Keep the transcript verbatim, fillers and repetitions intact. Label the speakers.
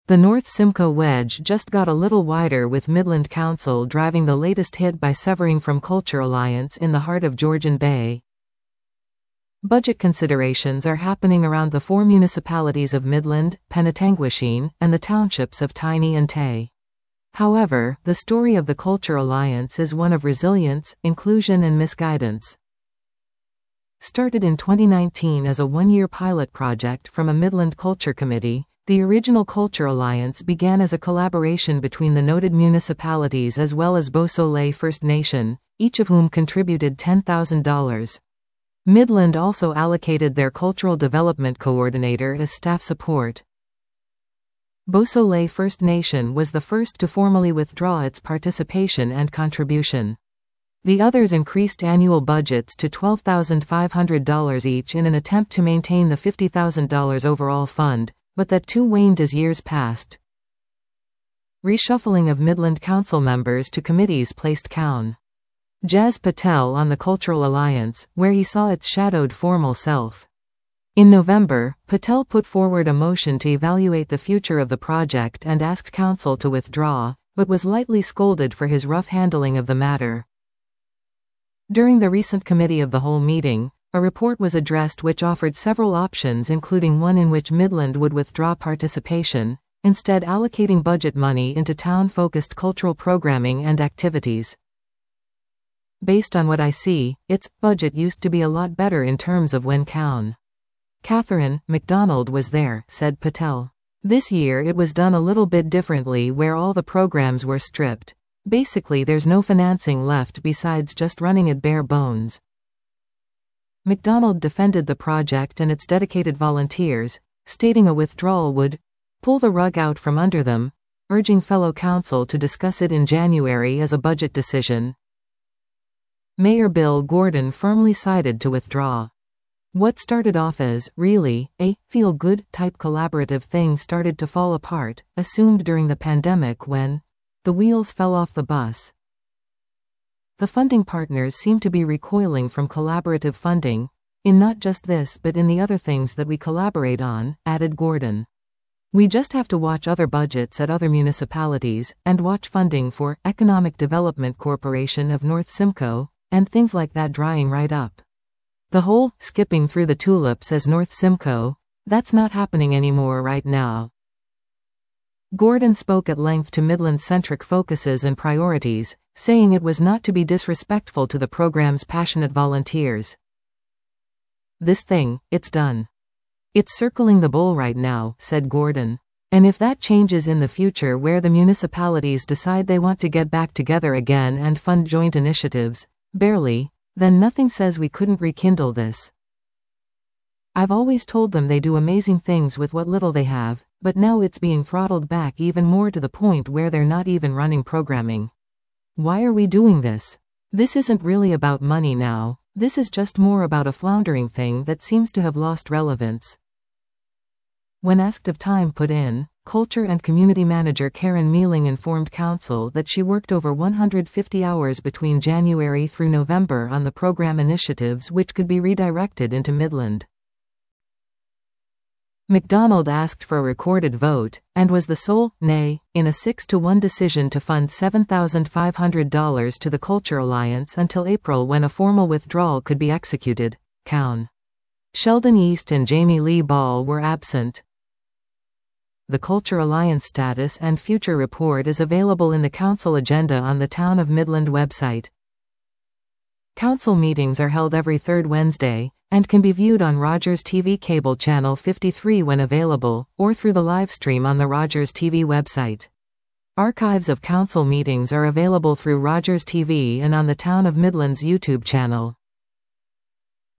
Speaker 1: The North Simcoe wedge just got a little wider, with Midland Council driving the latest hit by severing from Culture Alliance in the heart of Georgian Bay. Budget considerations are happening around the four municipalities of Midland, Penetanguishene, and the townships of Tiny and Tay. However, the story of the Culture Alliance is one of resilience, inclusion, and misguidance. Started in twenty nineteen as a one-year pilot project from a Midland Culture Committee, the original Culture Alliance began as a collaboration between the noted municipalities as well as Beausoleil First Nation, each of whom contributed ten thousand dollars. Midland also allocated their Cultural Development Coordinator as staff support. Beausoleil First Nation was the first to formally withdraw its participation and contribution. The others increased annual budgets to twelve thousand five hundred dollars each in an attempt to maintain the fifty thousand dollars overall fund, but that too waned as years passed. Reshuffling of Midland Council members to committees placed Cown. Jas Patel on the Cultural Alliance, where he saw its shadowed formal self. In November, Patel put forward a motion to evaluate the future of the project and asked Council to withdraw, but was lightly scolded for his rough handling of the matter. During the recent Committee of the Whole meeting, a report was addressed which offered several options, including one in which Midland would withdraw participation, instead allocating budget money into town-focused cultural programming and activities. Based on what I see, its budget used to be a lot better in terms of when Cown. Catherine McDonald was there, said Patel. This year it was done a little bit differently, where all the programs were stripped. Basically there's no financing left besides just running it bare bones. McDonald defended the project and its dedicated volunteers, stating a withdrawal would pull the rug out from under them, urging fellow council to discuss it in January as a budget decision. Mayor Bill Gordon firmly sided to withdraw. What started off as, really, a feel-good type collaborative thing started to fall apart, assumed during the pandemic when the wheels fell off the bus. The funding partners seem to be recoiling from collaborative funding, in not just this but in the other things that we collaborate on, added Gordon. We just have to watch other budgets at other municipalities, and watch funding for Economic Development Corporation of North Simcoe, and things like that drying right up. The whole skipping through the tulips as North Simcoe, that's not happening anymore right now. Gordon spoke at length to Midland-centric focuses and priorities, saying it was not to be disrespectful to the program's passionate volunteers. This thing, it's done. It's circling the bowl right now, said Gordon. And if that changes in the future, where the municipalities decide they want to get back together again and fund joint initiatives, barely, then nothing says we couldn't rekindle this. I've always told them they do amazing things with what little they have, but now it's being throttled back even more, to the point where they're not even running programming. Why are we doing this? This isn't really about money now, this is just more about a floundering thing that seems to have lost relevance. When asked of time put in, Culture and Community Manager Karen Mealing informed Council that she worked over one hundred fifty hours between January through November on the program initiatives which could be redirected into Midland. McDonald asked for a recorded vote, and was the sole nay in a six to one decision to fund seven thousand five hundred dollars to the Culture Alliance until April, when a formal withdrawal could be executed. Cown. Sheldon East and Jamie Lee Ball were absent. The Culture Alliance status and future report is available in the Council agenda on the Town of Midland website. Council meetings are held every third Wednesday, and can be viewed on Rogers T V Cable Channel fifty-three when available, or through the livestream on the Rogers T V website. Archives of council meetings are available through Rogers T V and on the Town of Midland's YouTube channel.